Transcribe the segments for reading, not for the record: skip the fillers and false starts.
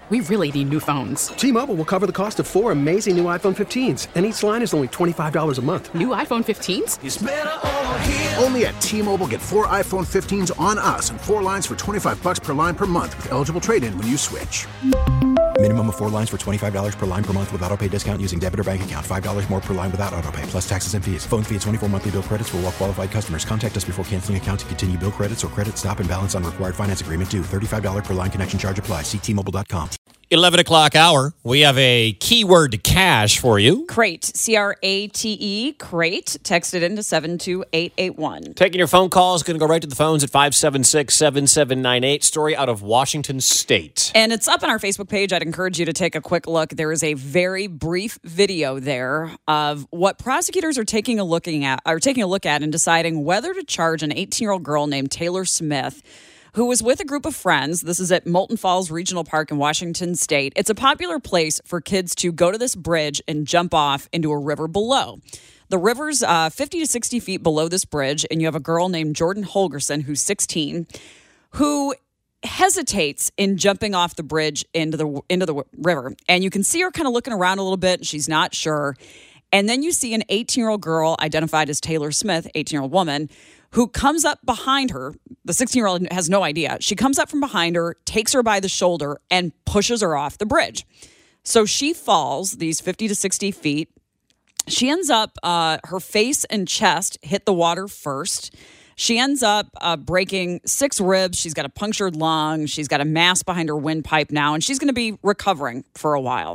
We really need new phones. T-Mobile will cover the cost of 4 amazing new iPhone 15s, and each line is only $25 a month. New iPhone 15s? It's better over here. Only at T-Mobile, get 4 iPhone 15s on us and 4 lines for $25 per line per month with eligible trade-in when you switch. Minimum of 4 lines for $25 per line per month with autopay discount using debit or bank account. $5 more per line without autopay, plus taxes and fees. Phone fee at 24 monthly bill credits for well-qualified customers. Contact us before canceling account to continue bill credits or credit stop and balance on required finance agreement due. $35 per line connection charge applies. See T-Mobile.com. 11 o'clock hour. We have a keyword cache for you. Crate, C-R-A-T-E, crate. Text it into 72881. Taking your phone calls. Going to go right to the phones at 576-7798. Story out of Washington State. And it's up on our Facebook page. I'd encourage you to take a quick look. There is a very brief video there of what prosecutors are taking a look at and deciding whether to charge an 18-year-old girl named Taylor Smith, who was with a group of friends. This is at Moulton Falls Regional Park in Washington State. It's a popular place for kids to go to this bridge and jump off into a river below. The river's 50 to 60 feet below this bridge, and you have a girl named Jordan Holgerson, who's 16, who hesitates in jumping off the bridge into the river. And you can see her kind of looking around a little bit, and she's not sure. And then you see an 18-year-old girl identified as Taylor Smith, 18-year-old woman, who comes up behind her. The 16-year-old has no idea. She comes up from behind her, takes her by the shoulder, and pushes her off the bridge. So she falls these 50 to 60 feet. She ends up, her face and chest hit the water first. She ends up breaking 6 ribs. She's got a punctured lung. She's got a mass behind her windpipe now, and she's going to be recovering for a while.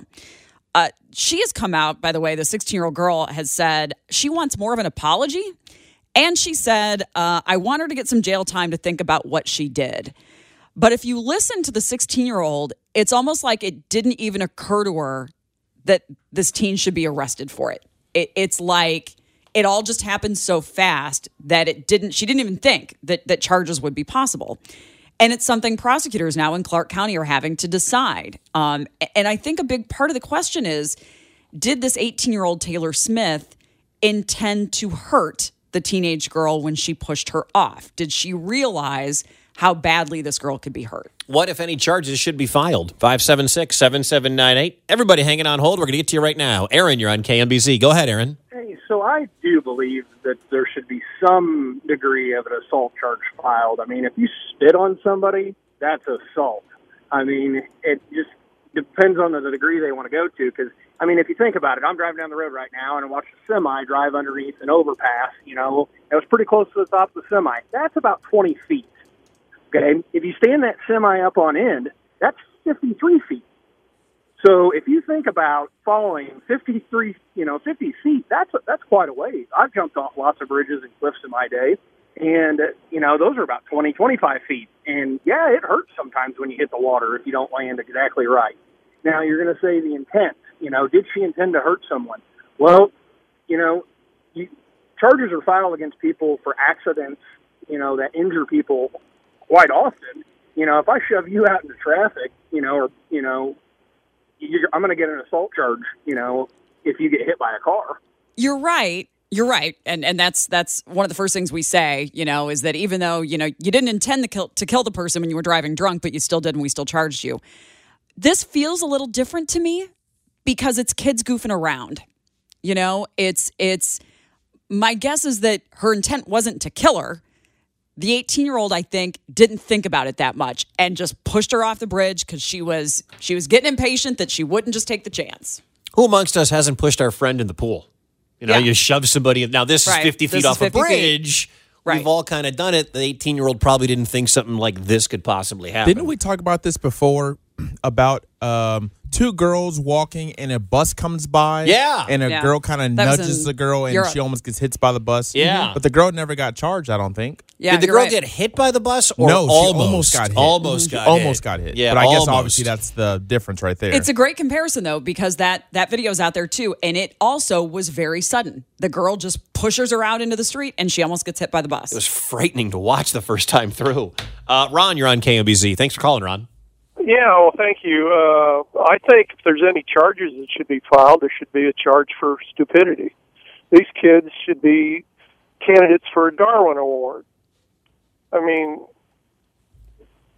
She has come out, by the way, the 16-year-old girl has said she wants more of an apology. And she said, I want her to get some jail time to think about what she did. But if you listen to the 16-year-old, it's almost like it didn't even occur to her that this teen should be arrested for it. It's like it all just happened so fast that she didn't even think that charges would be possible. And it's something prosecutors now in Clark County are having to decide. And I think a big part of the question is, did this 18-year-old Taylor Smith intend to hurt the teenage girl when she pushed her off? Did she realize how badly this girl could be hurt? What, if any, charges should be filed? 576-7798. Everybody hanging on hold. We're going to get to you right now. Aaron, you're on KMBZ. Go ahead, Aaron. Hey, so I do believe that there should be some degree of an assault charge filed. I mean, if you spit on somebody, that's assault. I mean, it just depends on the degree they want to go to, because I mean, if you think about it, I'm driving down the road right now and I watch a semi drive underneath an overpass. You know, it was pretty close to the top of the semi. That's about 20 feet. Okay, if you stand that semi up on end, that's 53 feet. So if you think about following 50 feet, that's quite a ways. I've jumped off lots of bridges and cliffs in my day, and those are about 20, 25 feet. And yeah, it hurts sometimes when you hit the water if you don't land exactly right. Now you're going to say the intent. Did she intend to hurt someone? Well, charges are filed against people for accidents, that injure people quite often. If I shove you out into traffic, I'm going to get an assault charge, if you get hit by a car. You're right. You're right. And that's one of the first things we say, is that even though, you didn't intend to kill the person when you were driving drunk, but you still did and we still charged you. This feels a little different to me because it's kids goofing around. It's my guess is that her intent wasn't to kill her. The 18-year-old, I think, didn't think about it that much and just pushed her off the bridge because she was getting impatient that she wouldn't just take the chance. Who amongst us hasn't pushed our friend in the pool? You shove somebody. Now, this is 50 feet off a bridge. Right. We've all kind of done it. The 18-year-old probably didn't think something like this could possibly happen. Didn't we talk about this before? About 2 girls walking and a bus comes by. Yeah. And a girl kind of nudges the girl and she almost gets hit by the bus. Yeah. But the girl never got charged, I don't think. Yeah, Did the girl get hit by the bus or no, almost got hit? Almost got hit. Yeah, but I guess obviously that's the difference right there. It's a great comparison, though, because that video's out there, too. And it also was very sudden. The girl just pushes her out into the street and she almost gets hit by the bus. It was frightening to watch the first time through. Ron, you're on KMBZ. Thanks for calling, Ron. Yeah, well, thank you. I think if there's any charges that should be filed, there should be a charge for stupidity. These kids should be candidates for a Darwin Award. I mean,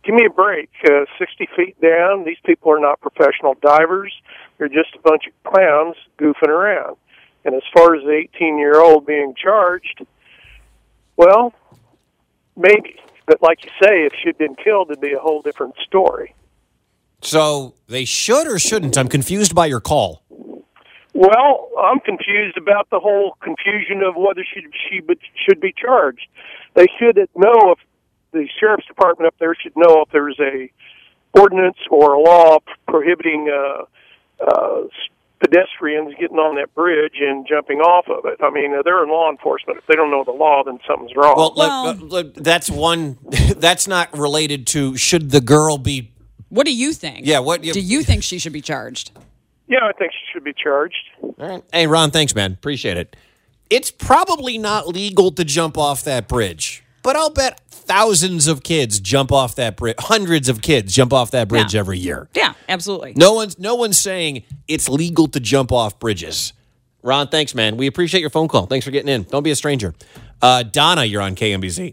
give me a break. 60 feet down, these people are not professional divers. They're just a bunch of clowns goofing around. And as far as the 18-year-old being charged, well, maybe. But like you say, if she'd been killed, it'd be a whole different story. So they should or shouldn't? I'm confused by your call. Well, I'm confused about the whole confusion of whether she should be charged. They should know, if the sheriff's department up there should know if there's a ordinance or a law prohibiting pedestrians getting on that bridge and jumping off of it. I mean, they're in law enforcement. If they don't know the law, then something's wrong. Well, that's one. That's not related to should the girl be. What do you think? Yeah, do you think she should be charged? Yeah, I think she should be charged. All right. Hey, Ron, thanks, man. Appreciate it. It's probably not legal to jump off that bridge, but I'll bet thousands of kids jump off that bridge. Hundreds of kids jump off that bridge every year. Yeah, absolutely. No one's saying it's legal to jump off bridges. Ron, thanks, man. We appreciate your phone call. Thanks for getting in. Don't be a stranger. Donna, you're on KMBZ.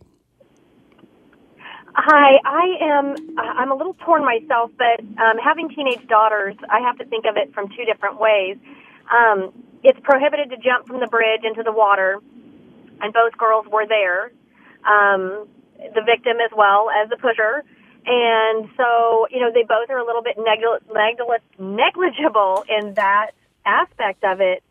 Hi, I'm a little torn myself, but having teenage daughters, I have to think of it from two different ways. It's prohibited to jump from the bridge into the water, and both girls were there, the victim as well as the pusher. And so, they both are a little bit negligible in that aspect of it.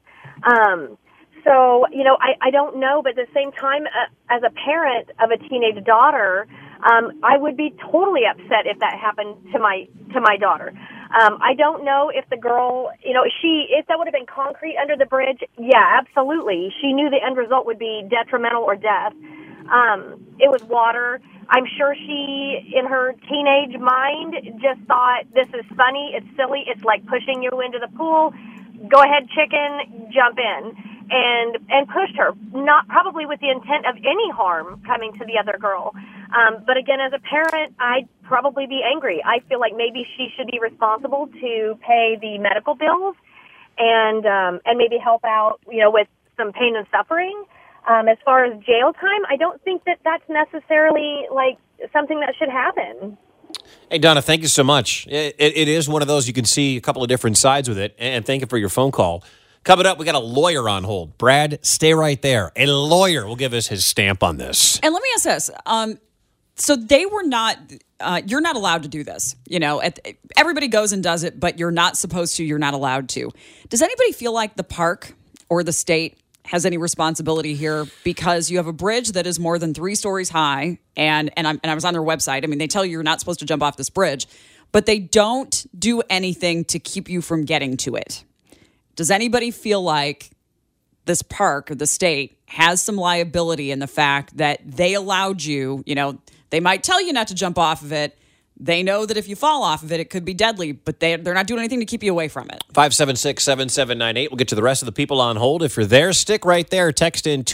So, I don't know, but at the same time, as a parent of a teenage daughter, I would be totally upset if that happened to my daughter. I don't know if the girl, if that would have been concrete under the bridge, yeah, absolutely. She knew the end result would be detrimental or death. It was water. I'm sure she, in her teenage mind, just thought, this is funny, it's silly, it's like pushing you into the pool. Go ahead, chicken, jump in. And pushed her, not probably with the intent of any harm coming to the other girl. But again, as a parent, I'd probably be angry. I feel like maybe she should be responsible to pay the medical bills and maybe help out, with some pain and suffering. As far as jail time, I don't think that that's necessarily like something that should happen. Hey, Donna, thank you so much. It is one of those, you can see a couple of different sides with it, and thank you for your phone call. Coming up, we got a lawyer on hold. Brad, stay right there. A lawyer will give us his stamp on this. And let me ask this. So they were not, you're not allowed to do this. Everybody goes and does it, but you're not supposed to, you're not allowed to. Does anybody feel like the park or the state has any responsibility here? Because you have a bridge that is more than 3 stories high, and I was on their website. I mean, they tell you you're not supposed to jump off this bridge, but they don't do anything to keep you from getting to it. Does anybody feel like this park or the state has some liability in the fact that they allowed you, they might tell you not to jump off of it. They know that if you fall off of it, it could be deadly, but they're not doing anything to keep you away from it. 576-7798. We'll get to the rest of the people on hold. If you're there, stick right there. Text in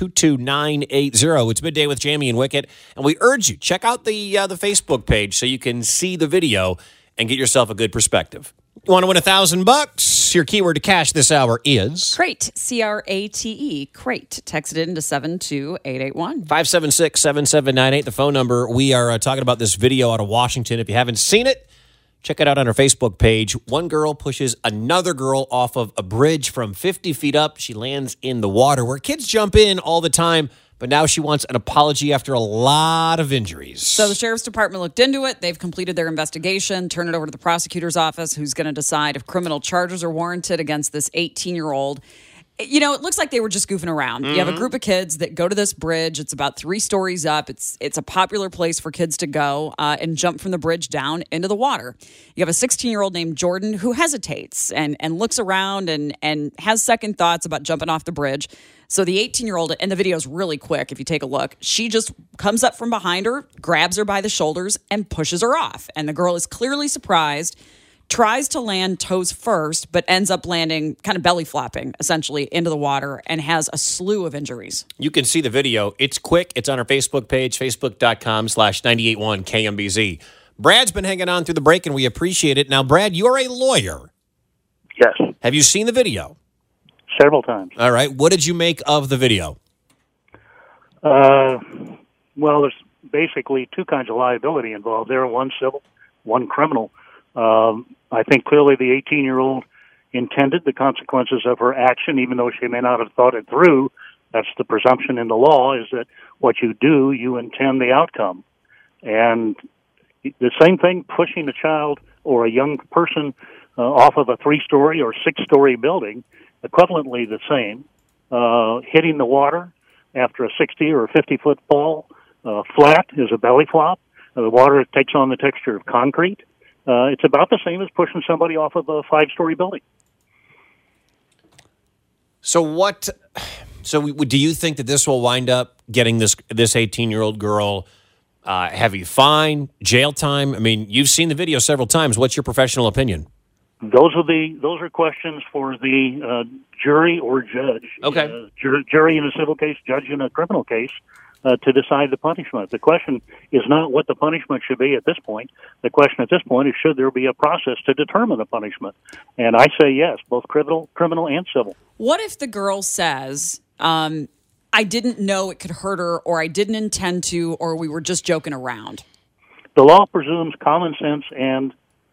22980. It's Midday with Jamie and Wicket, and we urge you, check out the Facebook page so you can see the video and get yourself a good perspective. You want to win $1,000? Your keyword to cash this hour is Crate, CRATE, Crate. Text it into 72881. 576-7798, the phone number. We are talking about this video out of Washington. If you haven't seen it, check it out on our Facebook page. One girl pushes another girl off of a bridge from 50 feet up. She lands in the water where kids jump in all the time. But now she wants an apology after a lot of injuries. So the sheriff's department looked into it. They've completed their investigation, turned it over to the prosecutor's office, who's going to decide if criminal charges are warranted against this 18-year-old. It looks like they were just goofing around. Mm-hmm. You have a group of kids that go to this bridge. It's about 3 stories up. It's a popular place for kids to go and jump from the bridge down into the water. You have a 16-year-old named Jordan who hesitates and looks around and has second thoughts about jumping off the bridge. So the 18-year-old, and the video is really quick if you take a look, she just comes up from behind her, grabs her by the shoulders, and pushes her off. And the girl is clearly surprised, tries to land toes first, but ends up landing kind of belly flopping, essentially, into the water and has a slew of injuries. You can see the video. It's quick. It's on our Facebook page, facebook.com/981KMBZ. Brad's been hanging on through the break, and we appreciate it. Now, Brad, you're a lawyer. Yes. Have you seen the video? Several times. All right. What did you make of the video? Well, there's basically two kinds of liability involved there, one civil, one criminal. I think clearly the 18-year-old intended the consequences of her action, even though she may not have thought it through. That's the presumption in the law, is that what you do, you intend the outcome. And the same thing, pushing a child or a young person off of a 3-story or 6-story building, equivalently the same. Hitting the water after a 60 or 50-foot fall flat is a belly flop. The water takes on the texture of concrete. It's about the same as pushing somebody off of a 5-story building. So do you think that this will wind up getting this 18-year-old girl heavy fine, jail time? I mean, you've seen the video several times. What's your professional opinion? Those are questions for the jury or judge. Okay. Jury in a civil case, judge in a criminal case, to decide the punishment. The question is not what the punishment should be at this point. The question at this point is, should there be a process to determine the punishment? And I say yes, both criminal and civil. What if the girl says, I didn't know it could hurt her, or I didn't intend to, or we were just joking around? The law presumes common sense and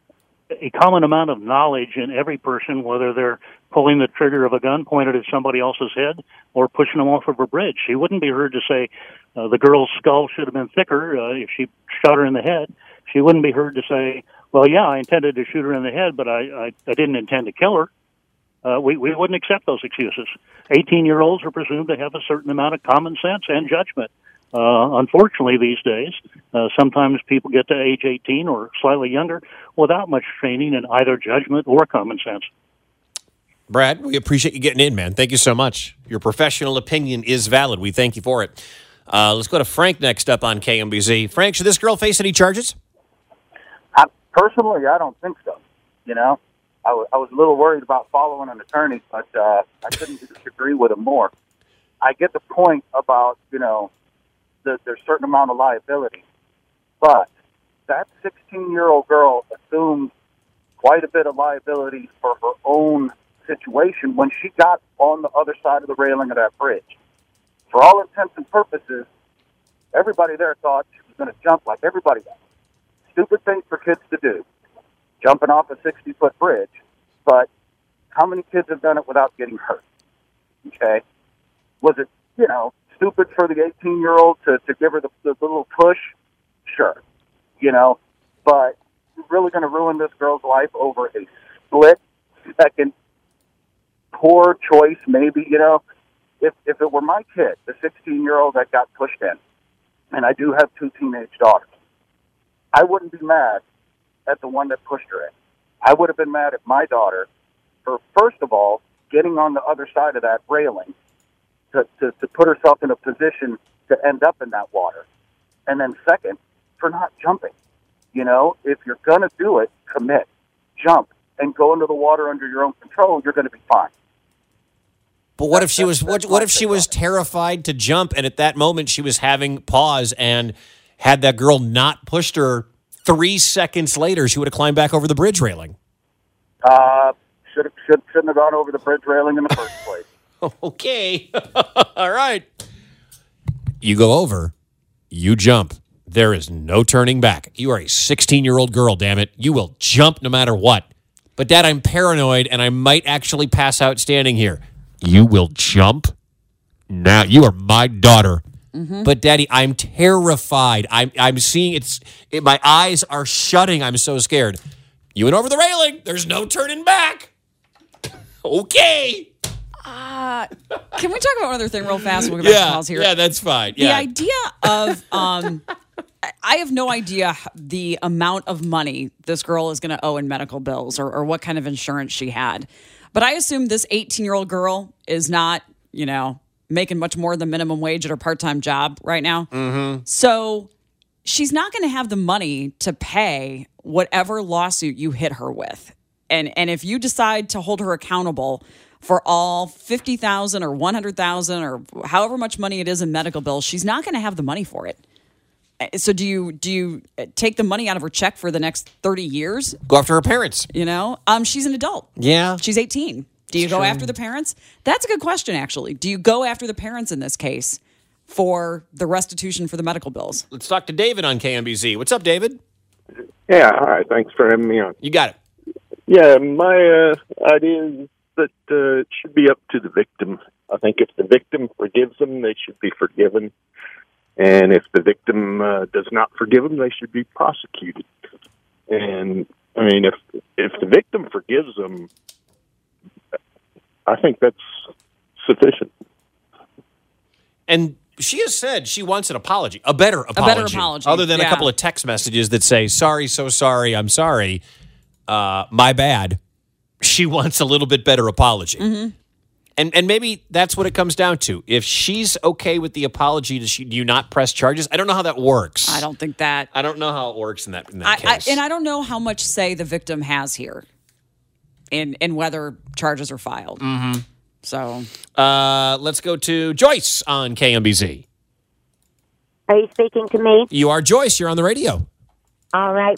a common amount of knowledge in every person, whether they're pulling the trigger of a gun pointed at somebody else's head or pushing them off of a bridge. She wouldn't be heard to say the girl's skull should have been thicker if she shot her in the head. She wouldn't be heard to say, well, yeah, I intended to shoot her in the head, but I didn't intend to kill her. We wouldn't accept those excuses. 18-year-olds are presumed to have a certain amount of common sense and judgment. Unfortunately, these days, sometimes people get to age 18 or slightly younger without much training in either judgment or common sense. Brad, we appreciate you getting in, man. Thank you so much. Your professional opinion is valid. We thank you for it. Let's go to Frank next up on KMBZ. Frank, should this girl face any charges? Personally, I don't think so. You know, I was a little worried about following an attorney, but I couldn't disagree with him more. I get the point about, you know, there's a certain amount of liability. But that 16-year-old girl assumed quite a bit of liability for her own situation when she got on the other side of the railing of that bridge. For all intents and purposes, everybody there thought she was going to jump like everybody else. Stupid thing for kids to do, jumping off a 60-foot bridge. But how many kids have done it without getting hurt? Okay? Was it, you know, stupid for the 18-year-old to give her the little push? Sure. You know, but you're really going to ruin this girl's life over a split-second poor choice, maybe, you know. If it were my kid, the 16-year-old that got pushed in, and I do have 2 teenage daughters, I wouldn't be mad at the one that pushed her in. I would have been mad at my daughter for, first of all, getting on the other side of that railing to put herself in a position to end up in that water. And then second, for not jumping. You know, if you're going to do it, commit, jump, and go into the water under your own control, you're going to be fine. But what if she was terrified to jump, and at that moment she was having pause, and had that girl not pushed her 3 seconds later, she would have climbed back over the bridge railing? Shouldn't have gone over the bridge railing in the first place. Okay. All right. You go over, you jump. There is no turning back. You are a 16-year-old girl, damn it. You will jump no matter what. But, Dad, I'm paranoid, and I might actually pass out standing here. You will jump? Now, you are my daughter. Mm-hmm. But, Daddy, I'm terrified. I'm seeing it. My eyes are shutting. I'm so scared. You went over the railing. There's no turning back. Okay. Can we talk about one other thing real fast? We'll get back to calls here. Yeah, that's fine. The idea of, I have no idea the amount of money this girl is going to owe in medical bills or what kind of insurance she had. But I assume this 18-year-old girl is not, you know, making much more than minimum wage at her part-time job right now. Mm-hmm. So she's not going to have the money to pay whatever lawsuit you hit her with. And if you decide to hold her accountable for all $50,000 or $100,000 or however much money it is in medical bills, she's not going to have the money for it. So do you take the money out of her check for the next 30 years? Go after her parents. You know, she's an adult. Yeah. She's 18. Do you go after the parents? That's a good question, actually. Do you go after the parents in this case? for the restitution for the medical bills. Let's talk to David on KMBZ. What's up, David? Yeah, hi. Thanks for having me on. You got it. Yeah, my idea is that it should be up to the victim. I think if the victim forgives them, they should be forgiven. And if the victim does not forgive them, they should be prosecuted. And, I mean, if the victim forgives them, I think that's sufficient. And she has said she wants an apology, a better apology. Other than a couple of text messages that say, sorry, so sorry, I'm sorry, my bad. She wants a little bit better apology. Mm-hmm. And maybe that's what it comes down to. If she's okay with the apology, do you not press charges? I don't know how that works. I don't think that. I don't know how it works in that case. And I don't know how much say the victim has here in whether charges are filed. Mm-hmm. So let's go to Joyce on KMBZ. Are you speaking to me? You are Joyce. You're on the radio. All right.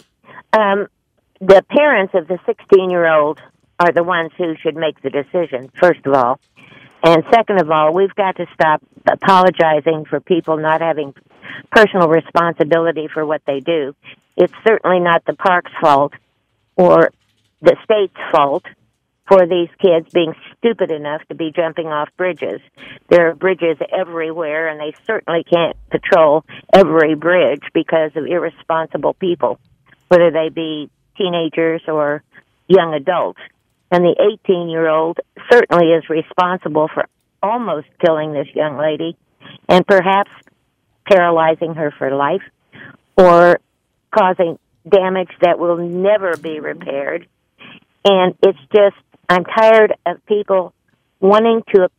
The parents of the 16-year-old are the ones who should make the decision, first of all. And second of all, we've got to stop apologizing for people not having personal responsibility for what they do. It's certainly not the park's fault or the state's fault for these kids being stupid enough to be jumping off bridges. There are bridges everywhere, and they certainly can't patrol every bridge because of irresponsible people, whether they be teenagers or young adults. And the 18-year-old certainly is responsible for almost killing this young lady and perhaps paralyzing her for life or causing damage that will never be repaired. And it's just, I'm tired of people wanting to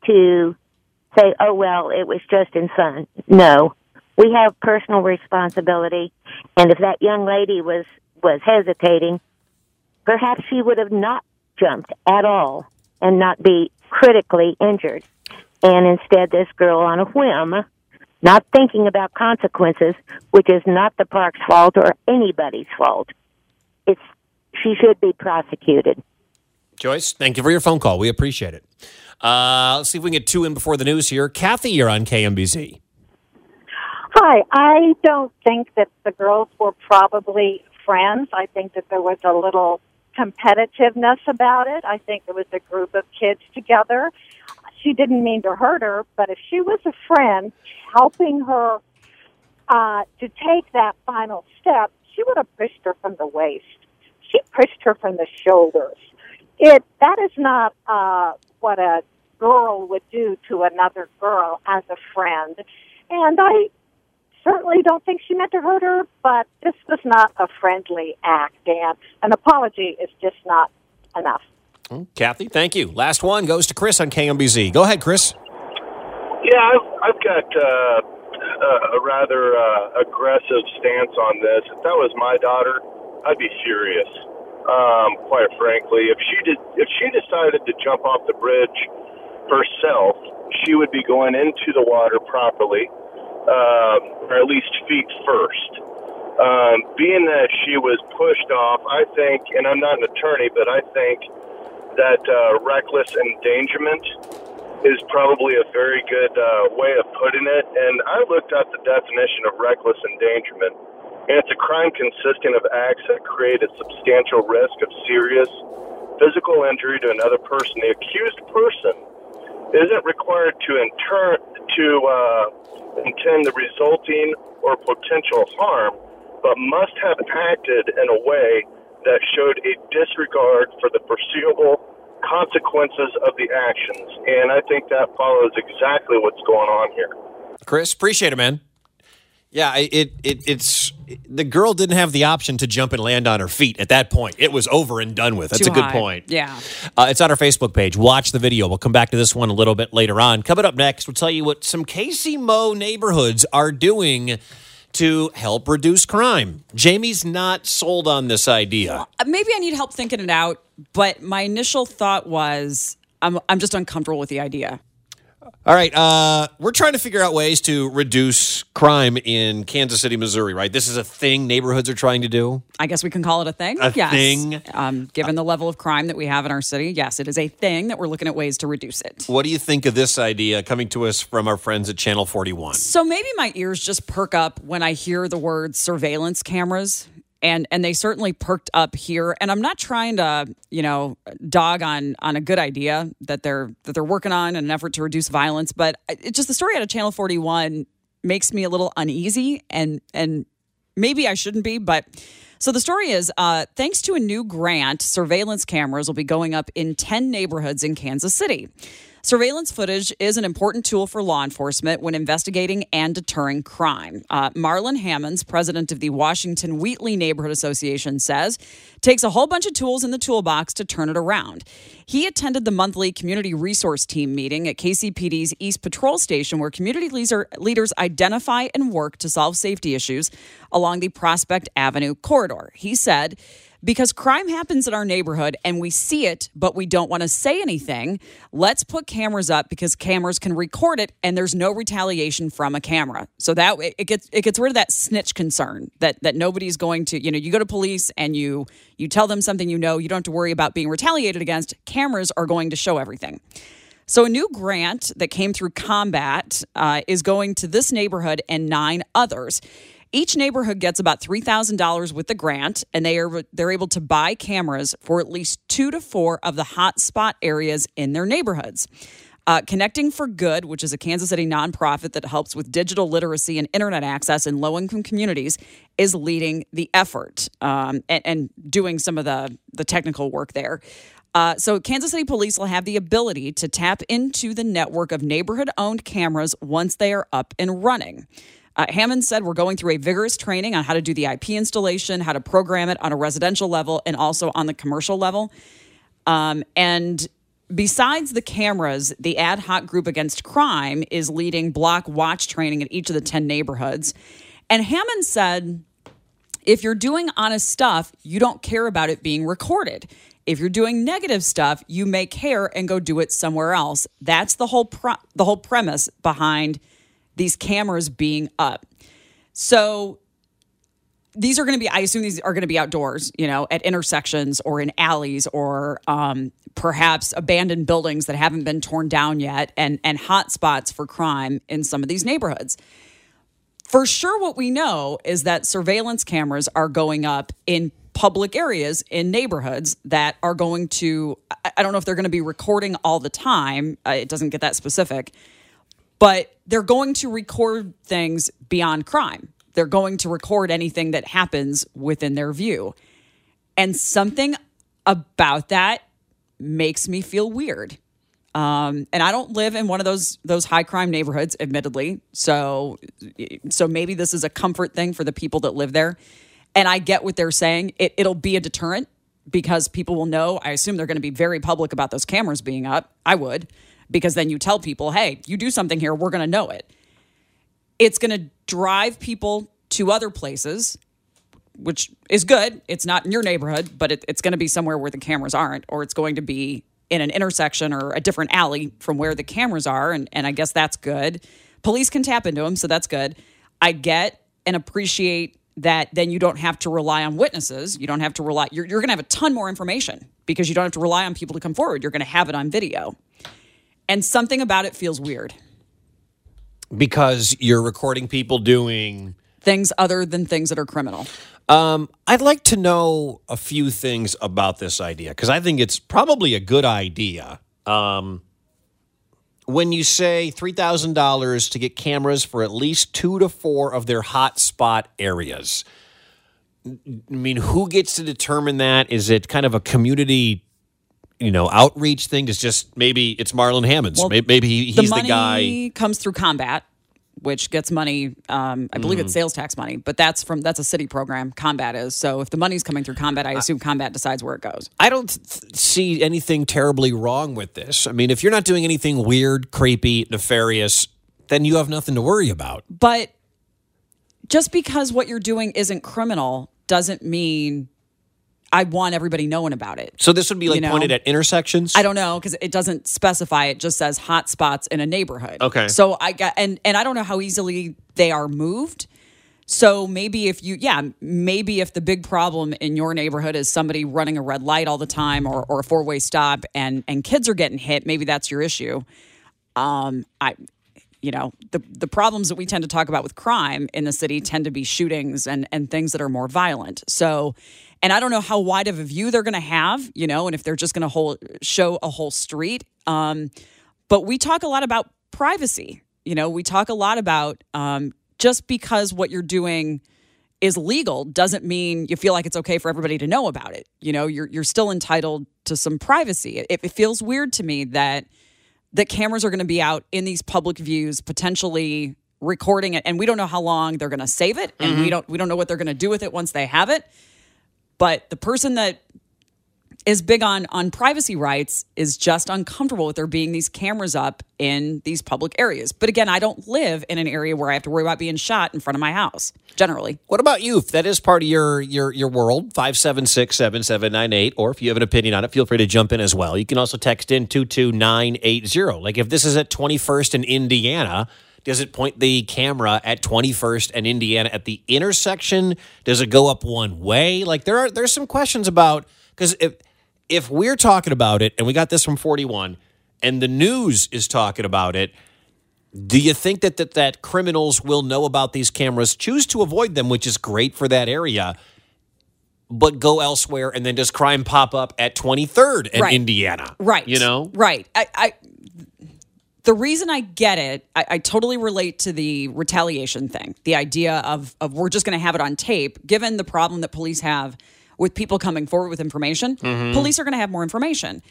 say, oh, well, it was just in fun. No, we have personal responsibility. And if that young lady was hesitating, perhaps she would have not jumped at all and not be critically injured. And instead, this girl on a whim, not thinking about consequences, which is not the park's fault or anybody's fault, she should be prosecuted. Joyce, thank you for your phone call. We appreciate it. Let's see if we can get two in before the news here. Kathy, you're on KMBZ. Hi. I don't think that the girls were probably friends. I think that there was a little competitiveness about it. I think it was a group of kids together. She didn't mean to hurt her, but if she was a friend helping her to take that final step, she would have pushed her from the waist. She pushed her from the shoulders. That is not what a girl would do to another girl as a friend. And I certainly don't think she meant to hurt her, but this was not a friendly act, and an apology is just not enough. Kathy, thank you. Last one goes to Chris on KMBZ. Go ahead, Chris. Yeah, I've got a rather aggressive stance on this. If that was my daughter, I'd be furious. Quite frankly, if she decided to jump off the bridge herself, she would be going into the water properly, or at least feet first. Being that she was pushed off, I think, and I'm not an attorney, but I think that reckless endangerment is probably a very good way of putting it. And I looked up the definition of reckless endangerment, and it's a crime consisting of acts that create a substantial risk of serious physical injury to another person. The accused person isn't required to intend the resulting or potential harm, but must have acted in a way that showed a disregard for the foreseeable consequences of the actions. And I think that follows exactly what's going on here. Chris, appreciate it, man. Yeah, it's the girl didn't have the option to jump and land on her feet at that point. It was over and done with. That's Too a good high. point. Yeah. It's on our Facebook page. Watch the video. We'll come back to this one a little bit later on. Coming up next, we'll tell you what some Casey Mo neighborhoods are doing to help reduce crime. Jamie's not sold on this idea. Maybe I need help thinking it out, but my initial thought was I'm just uncomfortable with the idea. All right, we're trying to figure out ways to reduce crime in Kansas City, Missouri, right? This is a thing neighborhoods are trying to do. I guess we can call it a thing. Thing. Given the level of crime that we have in our city, yes, it is a thing that we're looking at ways to reduce it. What do you think of this idea coming to us from our friends at Channel 41? So maybe my ears just perk up when I hear the word surveillance cameras. And they certainly perked up here. And I'm not trying to, dog on a good idea that they're working on in an effort to reduce violence. But it's just the story out of Channel 41 makes me a little uneasy, and maybe I shouldn't be. But so the story is, thanks to a new grant, surveillance cameras will be going up in 10 neighborhoods in Kansas City. Surveillance footage is an important tool for law enforcement when investigating and deterring crime. Marlon Hammonds, president of the Washington Wheatley Neighborhood Association, says it takes a whole bunch of tools in the toolbox to turn it around. He attended the monthly community resource team meeting at KCPD's East Patrol Station, where community leaders identify and work to solve safety issues along the Prospect Avenue corridor. He said, because crime happens in our neighborhood and we see it, but we don't want to say anything, let's put cameras up because cameras can record it and there's no retaliation from a camera. So that it gets rid of that snitch concern that nobody's going to, you go to police and you tell them something you don't have to worry about being retaliated against. Cameras are going to show everything. So a new grant that came through Combat is going to this neighborhood and 9 others. Each neighborhood gets about $3,000 with the grant, and they're able to buy cameras for at least 2 to 4 of the hot spot areas in their neighborhoods. Connecting for Good, which is a Kansas City nonprofit that helps with digital literacy and internet access in low-income communities, is leading the effort and doing some of the technical work there. So Kansas City Police will have the ability to tap into the network of neighborhood-owned cameras once they are up and running. Hammond said, we're going through a vigorous training on how to do the IP installation, how to program it on a residential level and also on the commercial level. And besides the cameras, the ad hoc group against crime is leading block watch training in each of the 10 neighborhoods. And Hammond said, if you're doing honest stuff, you don't care about it being recorded. If you're doing negative stuff, you may care and go do it somewhere else. That's the whole premise behind these cameras being up. So these are going to be, I assume these are going to be outdoors, at intersections or in alleys or perhaps abandoned buildings that haven't been torn down yet and hot spots for crime in some of these neighborhoods. For sure, what we know is that surveillance cameras are going up in public areas in neighborhoods that are going to, I don't know if they're going to be recording all the time. It doesn't get that specific. But they're going to record things beyond crime. They're going to record anything that happens within their view. And something about that makes me feel weird. And I don't live in one of those high crime neighborhoods, admittedly. So maybe this is a comfort thing for the people that live there. And I get what they're saying. It'll be a deterrent because people will know. I assume they're going to be very public about those cameras being up. I would. Because then you tell people, hey, you do something here, we're going to know it. It's going to drive people to other places, which is good. It's not in your neighborhood, but it's going to be somewhere where the cameras aren't, or it's going to be in an intersection or a different alley from where the cameras are, and I guess that's good. Police can tap into them, so that's good. I get and appreciate that then you don't have to rely on witnesses. You don't have to rely. You're going to have a ton more information because you don't have to rely on people to come forward. You're going to have it on video. And something about it feels weird. Because you're recording people doing things other than things that are criminal. I'd like to know a few things about this idea, because I think it's probably a good idea. When you say $3,000 to get cameras for at least 2 to 4 of their hot spot areas, I mean, who gets to determine that? Is it kind of a community outreach thing? Is just maybe it's Marlon Hammonds. Well, maybe he's the guy. The money comes through Combat, which gets money. I believe it's sales tax money, but that's a city program. Combat is. So if the money's coming through Combat, I assume Combat decides where it goes. I don't see anything terribly wrong with this. I mean, if you're not doing anything weird, creepy, nefarious, then you have nothing to worry about. I want everybody knowing about it. So this would be like pointed at intersections? I don't know, because it doesn't specify. It just says hot spots in a neighborhood. Okay. So I got, and I don't know how easily they are moved. So maybe if the big problem in your neighborhood is somebody running a red light all the time or a 4-way stop and kids are getting hit, maybe that's your issue. The problems that we tend to talk about with crime in the city tend to be shootings and things that are more violent. So, and I don't know how wide of a view they're going to have, and if they're just going to show a whole street. But we talk a lot about privacy. We talk a lot about just because what you're doing is legal doesn't mean you feel like it's okay for everybody to know about it. You're still entitled to some privacy. It feels weird to me that cameras are going to be out in these public views, potentially recording it, and we don't know how long they're going to save it, and we don't know what they're going to do with it once they have it. But the person that is big on privacy rights is just uncomfortable with there being these cameras up in these public areas. But again, I don't live in an area where I have to worry about being shot in front of my house, generally. What about you? If that is part of your world, 576-7798, or if you have an opinion on it, feel free to jump in as well. You can also text in 22980. Like if this is at 21st and Indiana, does it point the camera at 21st and Indiana at the intersection? Does it go up one way? Like there's some questions about, because if we're talking about it, and we got this from 41, and the news is talking about it, do you think that criminals will know about these cameras, choose to avoid them, which is great for that area, but go elsewhere, and then does crime pop up at 23rd and Indiana? Right. Right. The reason I get it, I totally relate to the retaliation thing, the idea of we're just going to have it on tape, given the problem that police have with people coming forward with information. Police are going to have more information.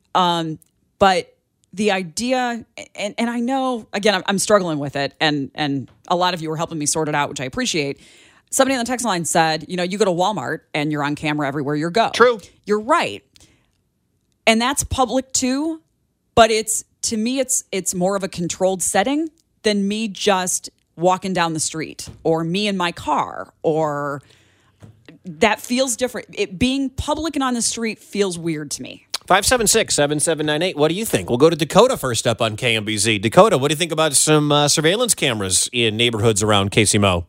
But the idea, and I know, again, I'm struggling with it, and a lot of you are helping me sort it out, which I appreciate. Somebody on the text line said, you go to Walmart and you're on camera everywhere you go. True. You're right. And that's public too, but to me, it's more of a controlled setting than me just walking down the street or me in my car, or that feels different. It being public and on the street feels weird to me. 576-7798. What do you think? We'll go to Dakota first up on KMBZ. Dakota, what do you think about some surveillance cameras in neighborhoods around Casey Mo?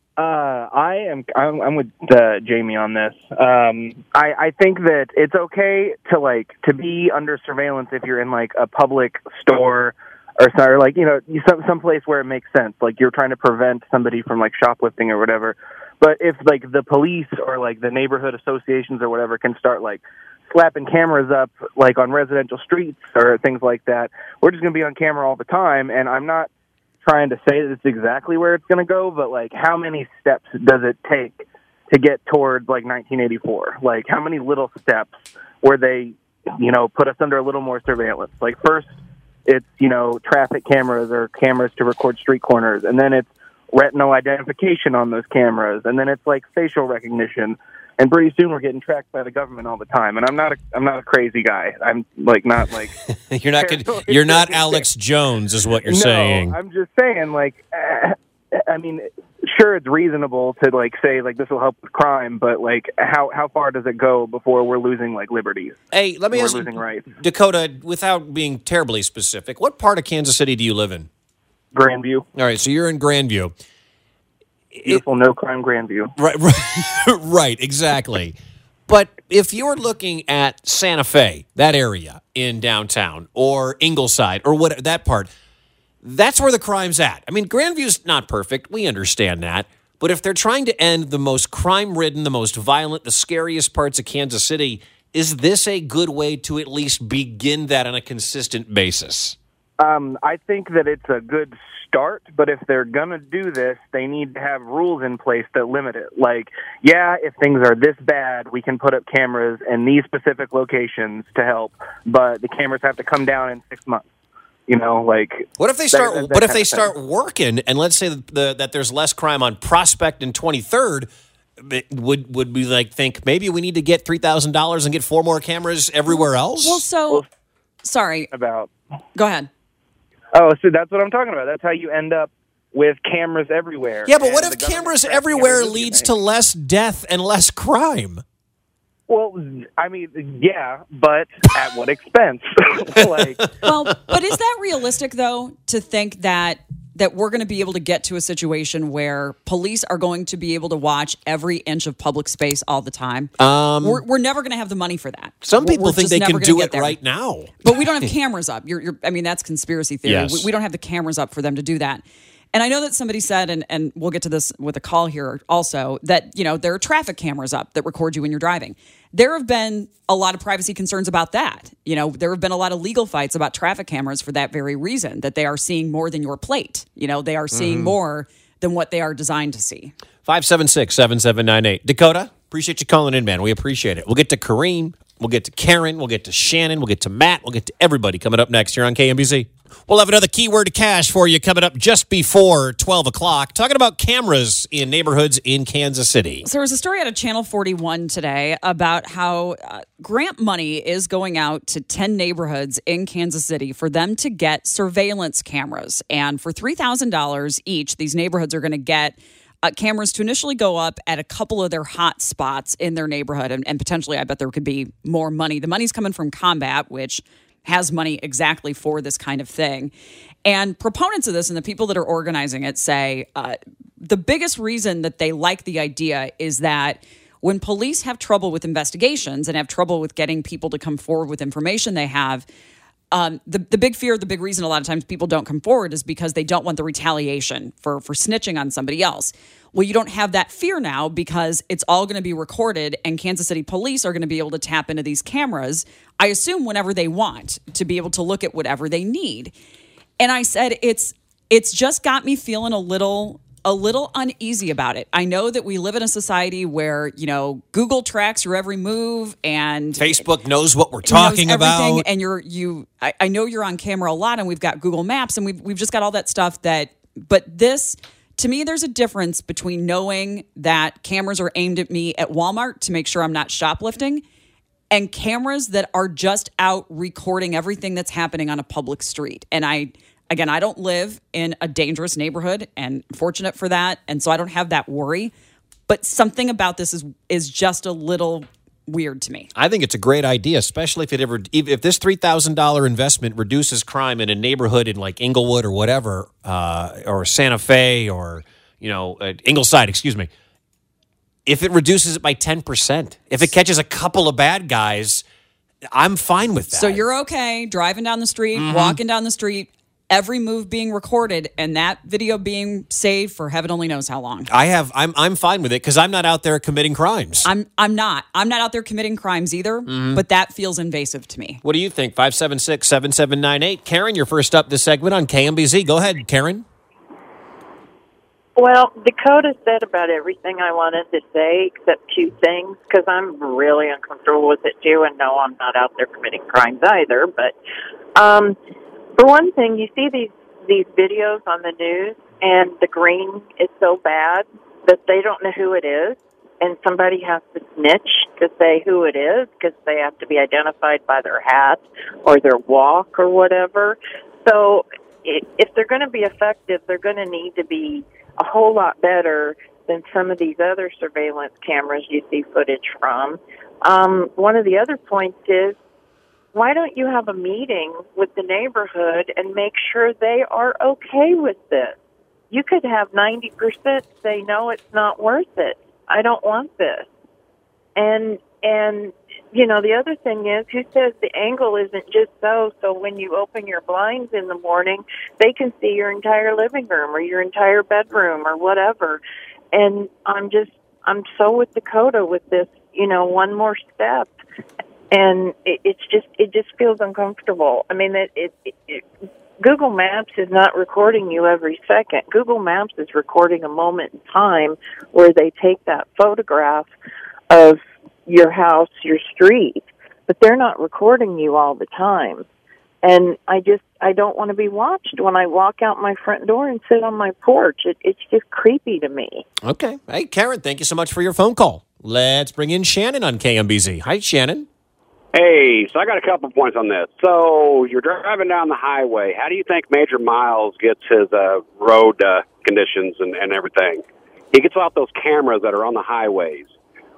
I'm with Jamie on this. I think that it's okay to be under surveillance if you're in like a public store or some place where it makes sense. Like you're trying to prevent somebody from like shoplifting or whatever. But if like the police or like the neighborhood associations or whatever can start like slapping cameras up like on residential streets or things like that, we're just going to be on camera all the time. And I'm not trying to say that it's exactly where it's going to go, but like how many steps does it take to get towards like 1984? Like how many little steps where they, put us under a little more surveillance? Like first it's, traffic cameras or cameras to record street corners. And then it's retinal identification on those cameras. And then it's like facial recognition. And pretty soon we're getting tracked by the government all the time. And I'm not a crazy guy. I'm like not like you're not Alex Jones is what you're saying. I'm just saying sure it's reasonable to like say like this will help with crime, but like how far does it go before we're losing like liberties? Hey, let me ask you, rights. Dakota, without being terribly specific, what part of Kansas City do you live in? Grandview. All right, so you're in Grandview. Beautiful, no crime Grandview. Right, exactly. But if you're looking at Santa Fe, that area in downtown, or Ingleside, or what that part, that's where the crime's at. I mean, Grandview's not perfect. We understand that. But if they're trying to end the most crime-ridden, the most violent, the scariest parts of Kansas City, is this a good way to at least begin that on a consistent basis? I think that it's a good start, but if they're going to do this, they need to have rules in place that limit it. Like, if things are this bad, we can put up cameras in these specific locations to help, but the cameras have to come down in 6 months. What if they start? What if they start working? And let's say that there's less crime on Prospect and 23rd. Would we think maybe we need to get $3,000 and get 4 more cameras everywhere else? Well, sorry. Go ahead. Oh, so that's what I'm talking about. That's how you end up with cameras everywhere. Yeah, but what if cameras everywhere leads to less death and less crime? Well, I mean, yeah, but at what expense? Like, well, but is that realistic though, to think that we're going to be able to get to a situation where police are going to be able to watch every inch of public space all the time? We're never going to have the money for that. Some people We're think just they never can gonna do get it there. right now. But we don't have cameras up. I mean, that's conspiracy theory. Yes. We don't have the cameras up for them to do that. And I know that somebody said, and we'll get to this with a call here also, that, there are traffic cameras up that record you when you're driving. There have been a lot of privacy concerns about that. There have been a lot of legal fights about traffic cameras for that very reason, that they are seeing more than your plate. They are seeing more than what they are designed to see. 576-7798. Dakota, appreciate you calling in, man. We appreciate it. We'll get to Kareem. We'll get to Karen. We'll get to Shannon. We'll get to Matt. We'll get to everybody coming up next here on KMBZ. We'll have another keyword cache for you coming up just before 12 o'clock. Talking about cameras in neighborhoods in Kansas City. So there was a story out of Channel 41 today about how grant money is going out to 10 neighborhoods in Kansas City for them to get surveillance cameras. And for $3,000 each, these neighborhoods are going to get cameras to initially go up at a couple of their hot spots in their neighborhood. And potentially, I bet there could be more money. The money's coming from Combat, which has money exactly for this kind of thing. And proponents of this and the people that are organizing it say the biggest reason that they like the idea is that when police have trouble with investigations and have trouble with getting people to come forward with information they have, the big fear, the big reason a lot of times people don't come forward is because they don't want the retaliation for snitching on somebody else. Well, you don't have that fear now because it's all going to be recorded, and Kansas City police are going to be able to tap into these cameras, I assume whenever they want, to be able to look at whatever they need. And I said, it's just got me feeling a little uneasy about it. I know that we live in a society where, Google tracks your every move and Facebook knows what we're talking about. And I know you're on camera a lot, and we've got Google Maps, and we've just got all that stuff but this, to me, there's a difference between knowing that cameras are aimed at me at Walmart to make sure I'm not shoplifting and cameras that are just out recording everything that's happening on a public street. And I don't live in a dangerous neighborhood, and fortunate for that, and so I don't have that worry. But something about this is just a little weird to me. I think it's a great idea, especially if this $3,000 investment reduces crime in a neighborhood in like Inglewood or whatever, or Santa Fe or Ingleside, excuse me. If it reduces it by 10%, if it catches a couple of bad guys, I'm fine with that. So you're okay driving down the street, walking down the street, every move being recorded, and that video being saved for heaven only knows how long. I'm fine with it because I'm not out there committing crimes. I'm not out there committing crimes either, but that feels invasive to me. What do you think? 576-7798. Karen, you're first up this segment on KMBZ. Go ahead, Karen. Well, Dakota said about everything I wanted to say except two things, because I'm really uncomfortable with it too, and no, I'm not out there committing crimes either, but for one thing, you see these videos on the news, and the green is so bad that they don't know who it is, and somebody has to snitch to say who it is because they have to be identified by their hat or their walk or whatever. So if they're going to be effective, they're going to need to be a whole lot better than some of these other surveillance cameras you see footage from. One of the other points is, why don't you have a meeting with the neighborhood and make sure they are okay with this? You could have 90% say, no, it's not worth it. I don't want this. And the other thing is, who says the angle isn't just so when you open your blinds in the morning, they can see your entire living room or your entire bedroom or whatever. And I'm so with Dakota with this, one more step. And it just feels uncomfortable. I mean, Google Maps is not recording you every second. Google Maps is recording a moment in time where they take that photograph of your house, your street, but they're not recording you all the time. And I don't want to be watched when I walk out my front door and sit on my porch. It's just creepy to me. Okay. Hey, Karen, thank you so much for your phone call. Let's bring in Shannon on KMBZ. Hi, Shannon. Hey, so I got a couple points on this. So you're driving down the highway. How do you think Major Miles gets his road conditions and everything? He gets off those cameras that are on the highways.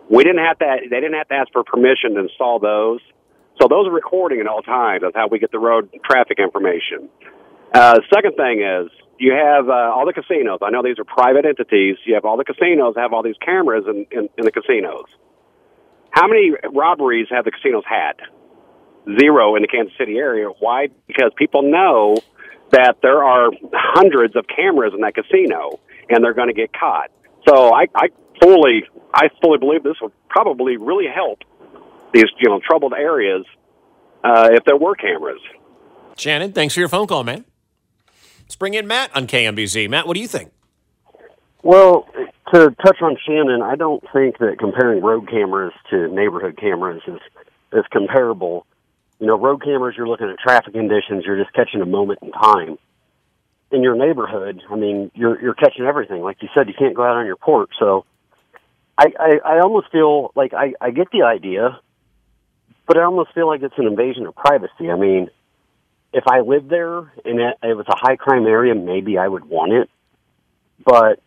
They didn't have to ask for permission to install those. So those are recording at all times. That's how we get the road traffic information. Second thing is you have all the casinos. I know these are private entities. You have all the casinos have all these cameras in the casinos. How many robberies have the casinos had? 0 in the Kansas City area. Why? Because people know that there are hundreds of cameras in that casino, and they're going to get caught. So I fully believe this would probably really help these troubled areas if there were cameras. Shannon, thanks for your phone call, man. Let's bring in Matt on KMBZ. Matt, what do you think? Well, to touch on Shannon, I don't think that comparing road cameras to neighborhood cameras is comparable. Road cameras, you're looking at traffic conditions, you're just catching a moment in time. In your neighborhood, I mean, you're catching everything. Like you said, you can't go out on your porch. So I almost feel like I get the idea, but I almost feel like it's an invasion of privacy. I mean, if I lived there and it was a high crime area, maybe I would want it. But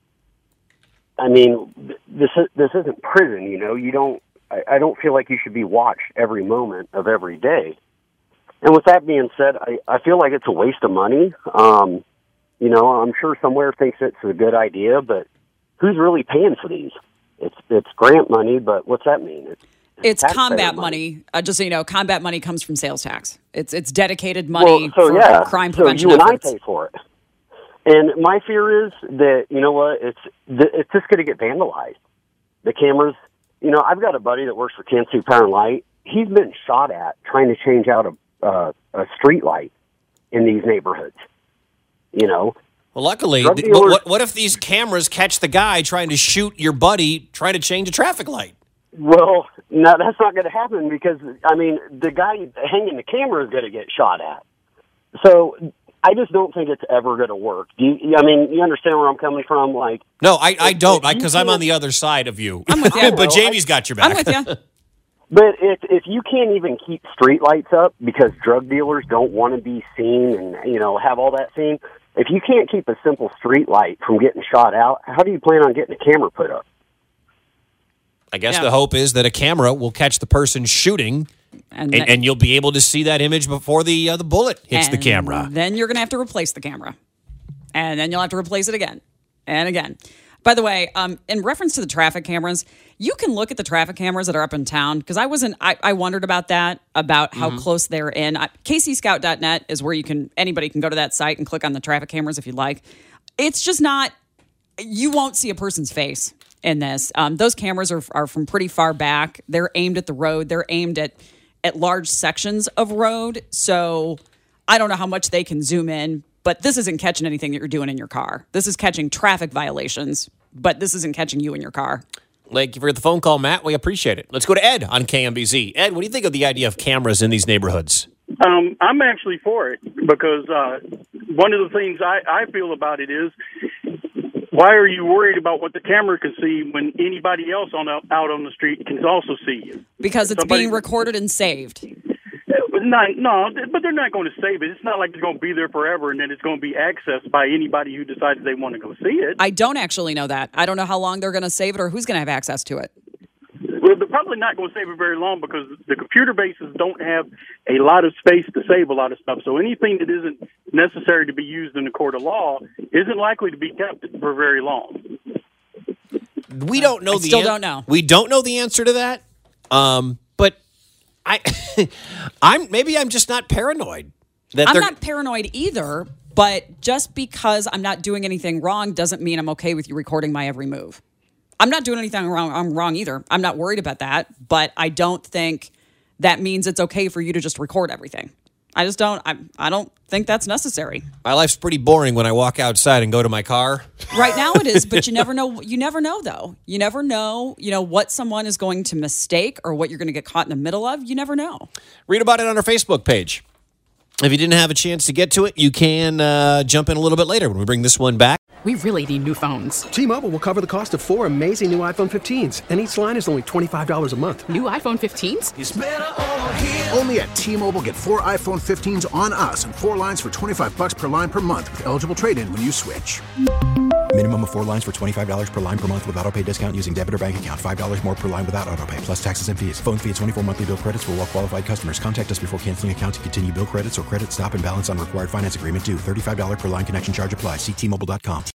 I mean, this isn't prison. I don't feel like you should be watched every moment of every day. And with that being said, I feel like it's a waste of money. I'm sure somewhere thinks it's a good idea, but who's really paying for these? It's grant money, but what's that mean? It's combat money. Just so you know, combat money comes from sales tax. It's dedicated money for crime prevention efforts. So you efforts. and I pay for it. And my fear is that, it's just going to get vandalized. The cameras, I've got a buddy that works for Kansas City Power and Light. He's been shot at trying to change out a street light in these neighborhoods. Well, luckily, what if these cameras catch the guy trying to shoot your buddy trying to change a traffic light? Well, no, that's not going to happen because, the guy hanging the camera is going to get shot at. So I just don't think it's ever going to work. You understand where I'm coming from? Like, no, I don't, because I'm on the other side of you. I'm with you. But Jamie's got your back. I'm with you. But if you can't even keep street lights up because drug dealers don't want to be seen and, have all that seen, if you can't keep a simple street light from getting shot out, how do you plan on getting a camera put up? I guess the hope is that a camera will catch the person shooting, and you'll be able to see that image before the bullet hits the camera. Then you're going to have to replace the camera. And then you'll have to replace it again and again. By the way, in reference to the traffic cameras, you can look at the traffic cameras that are up in town, because I wondered about that, about how close they're in. KCScout.net is where anybody can go to that site and click on the traffic cameras if you'd like. It's just not, you won't see a person's face in this. Those cameras are from pretty far back. They're aimed at the road. They're aimed at large sections of road. So I don't know how much they can zoom in, but this isn't catching anything that you're doing in your car. This is catching traffic violations, but this isn't catching you in your car. Thank you for the phone call, Matt. We appreciate it. Let's go to Ed on KMBZ. Ed, what do you think of the idea of cameras in these neighborhoods? I'm actually for it because one of the things I feel about it is, why are you worried about what the camera can see when anybody else out on the street can also see you? Because it's being recorded and saved. No, but they're not going to save it. It's not like it's going to be there forever and then it's going to be accessed by anybody who decides they want to go see it. I don't actually know that. I don't know how long they're going to save it or who's going to have access to it. Well, they're probably not going to save it very long because the computer bases don't have a lot of space to save a lot of stuff. So anything that isn't necessary to be used in the court of law isn't likely to be kept for very long. We don't know. Don't know. We don't know the answer to that. But I'm just not paranoid. I'm not paranoid either. But just because I'm not doing anything wrong doesn't mean I'm okay with you recording my every move. I'm not doing anything wrong. I'm wrong either. I'm not worried about that. But I don't think that means it's okay for you to just record everything. I just don't. I don't think that's necessary. My life's pretty boring when I walk outside and go to my car. Right now it is, but you never know. You never know, though. You never know. What someone is going to mistake or what you're going to get caught in the middle of. You never know. Read about it on our Facebook page. If you didn't have a chance to get to it, you can jump in a little bit later when we bring this one back. We really need new phones. T-Mobile will cover the cost of 4 amazing new iPhone 15s, and each line is only $25 a month. New iPhone 15s? It's better over here. Only at T-Mobile, get 4 iPhone 15s on us and 4 lines for $25 per line per month with eligible trade-in when you switch. Minimum of 4 lines for $25 per line per month with auto pay discount using debit or bank account. $5 more per line without auto pay, plus taxes and fees. Phone fee at 24 monthly bill credits for well-qualified customers. Contact us before canceling account to continue bill credits or credit stop and balance on required finance agreement due. $35 per line connection charge applies. See T-Mobile.com.